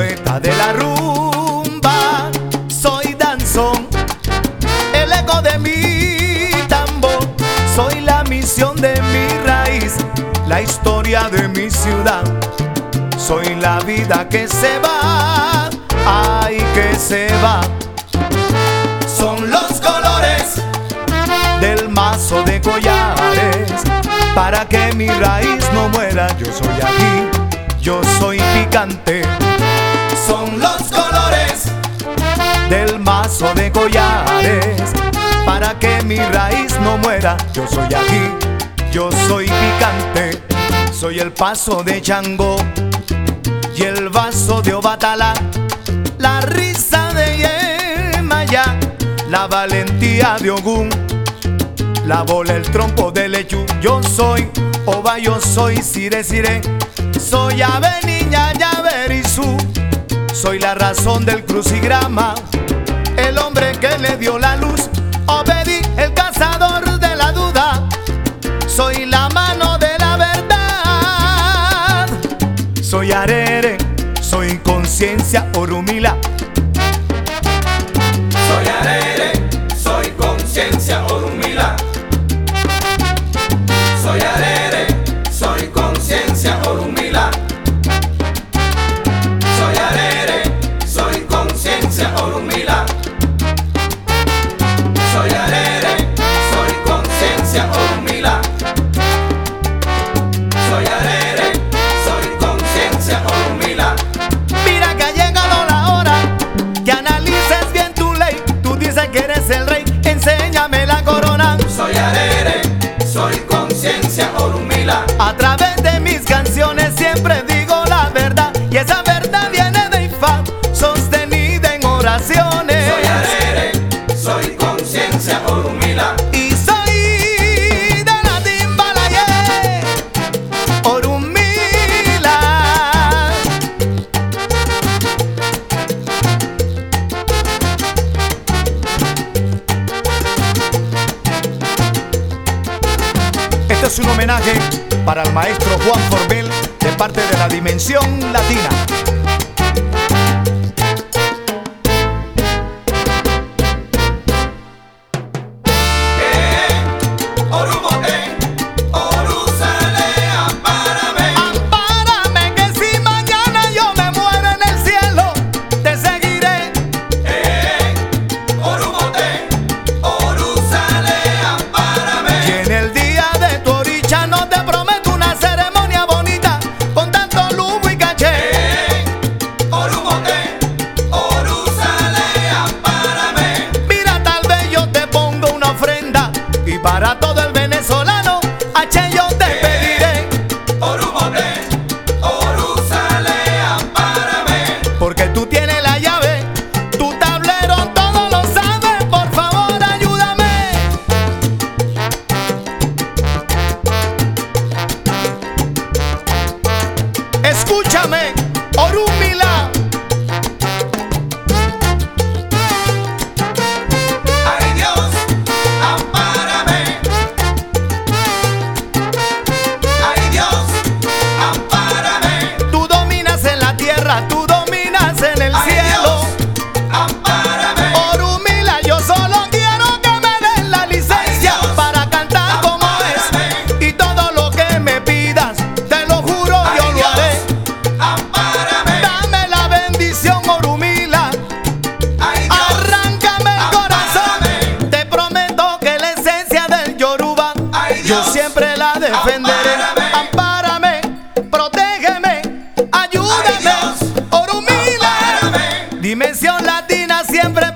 poeta de la rumba, soy danzón, el eco de mi tambor, soy la misión de mi raíz, la historia de mi ciudad, soy la vida que se va, ay que se va. Son los colores del mazo de collares, para que mi raíz no muera. Yo soy aquí, yo soy picante. Son los colores del mazo de collares, para que mi raíz no muera. Yo soy aquí, yo soy picante. Soy el paso de Changó y el vaso de Obatalá, la risa de Yemayá, la valentía de Ogún, la bola, el trompo de Lechú. Yo soy Oba, yo soy Sire Sire, soy Ave Niña Yaberizú, soy la razón del crucigrama, el hombre que le dio la luz, Obedí, el cazador de la duda, soy la mano de la verdad, soy Arere, soy conciencia Orumila. Soy Arere, soy conciencia Orumila. Soy Arere, soy conciencia Orumila. Soy Arere, soy conciencia Orumila. Soy Arere, soy conciencia Orumila. Soy Arere, soy conciencia Orumila. Mira que ha llegado la hora que analices bien tu ley. Tú dices que eres el rey, enséñame la corona. Soy Arere, soy conciencia Orumila. A través de mis canciones siempre digo la verdad, y esa verdad viene de Ifá, sostenida en oraciones. Soy Arere, soy conciencia Orumila. Y soy de la Timbalaye, Orumila. Este es un homenaje para el maestro Juan Forbel, de parte de la Dimensión Latina. Orumote, Orusale, ampárame. Ampárame, que si mañana yo me muero en el cielo, te seguiré. Orumote, Orusale, ampárame. Y en el día de tu oricha no te prometo una ceremonia bonita con tanto lujo y caché. Orumote, Orusale, ampárame. Mira, tal vez yo te pongo una ofrenda, y para todo el venezolano, H yo te pediré. Orumote, Orusale, ampárame. Porque tú tienes la llave, tu tablero todo lo sabes, por favor ayúdame. Escúchame, Orumila. Ay Dios, ampárame. Ay Dios, ampárame. Tú dominas en la tierra, tú dominas en el Ay cielo. Dios, ampárame. Orumila, yo solo quiero que me den la licencia Ay, Dios, para cantar como ampárame. es. Y todo lo que me pidas, te lo juro, Ay yo lo Dios, haré. ampárame. Dame la bendición, Orumila. Ay Dios, Arráncame el corazón. ampárame. Te prometo que la esencia del Yoruba Ay, yo Dios, siempre la defenderé. ampárame. Ampárame, protégeme, ayúdame. Ay, Dios, Orumila. ampárame. Dimensión Latina siempre